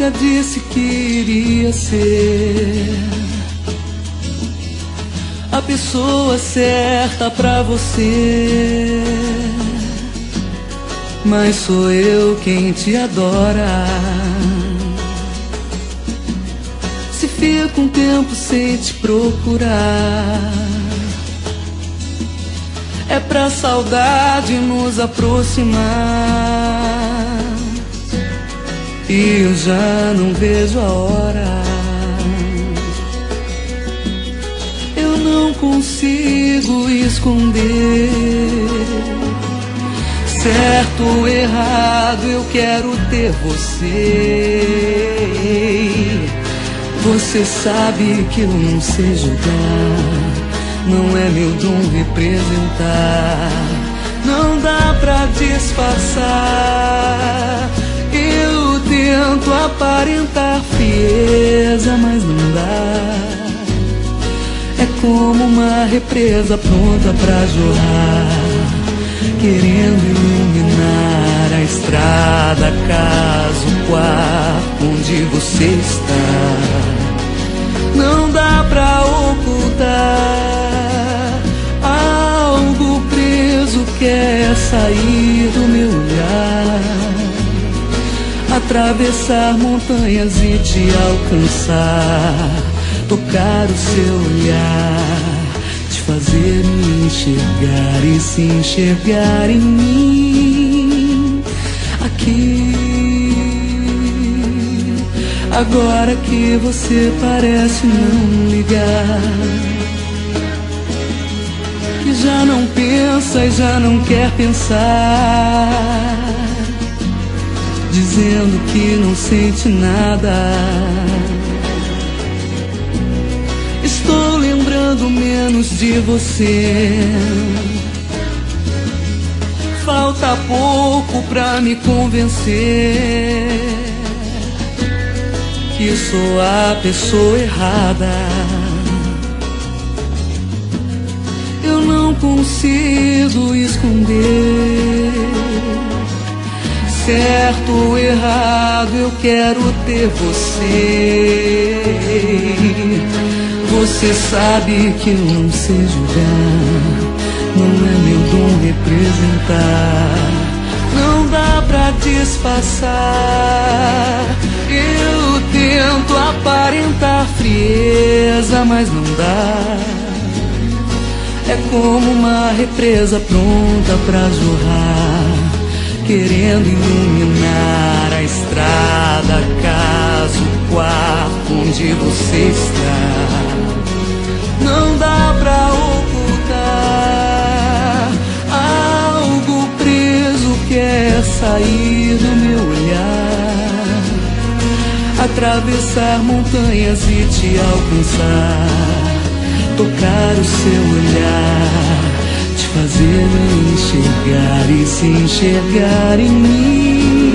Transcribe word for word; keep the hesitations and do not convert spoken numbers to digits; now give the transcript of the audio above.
nunca disse que iria ser a pessoa certa pra você, mas sou eu quem te adora. Se fica um tempo sem te procurar, é pra saudade nos aproximar, e eu já não vejo a hora. Eu não consigo esconder, certo ou errado eu quero ter você. Você sabe que eu não sei julgar, não é meu dom representar, não dá pra disfarçar. Eu tento aparentar frieza, mas não dá. É como uma represa pronta pra jorrar, querendo iluminar a estrada, casa, o quarto onde você está. Não dá pra ocultar, algo preso quer sair do meu olhar, atravessar montanhas e te alcançar, tocar o seu olhar, te fazer me enxergar e se enxergar em mim. Aqui, agora que você parece não ligar, que já não pensa e já não quer pensar, dizendo que não sente nada. Estou lembrando menos de você, falta pouco pra me convencer que sou a pessoa errada. Eu não consigo esconder, certo ou errado eu quero ter você. Você sabe que eu não sei julgar, não é meu dom representar, não dá pra disfarçar. Eu tento aparentar frieza, mas não dá. É como uma represa pronta pra jorrar, querendo iluminar a estrada, a casa, o quarto onde você está. Não dá pra ocultar, algo preso quer sair do meu olhar, atravessar montanhas e te alcançar, tocar o seu olhar, te fazer me enxergar e se enxergar em mim.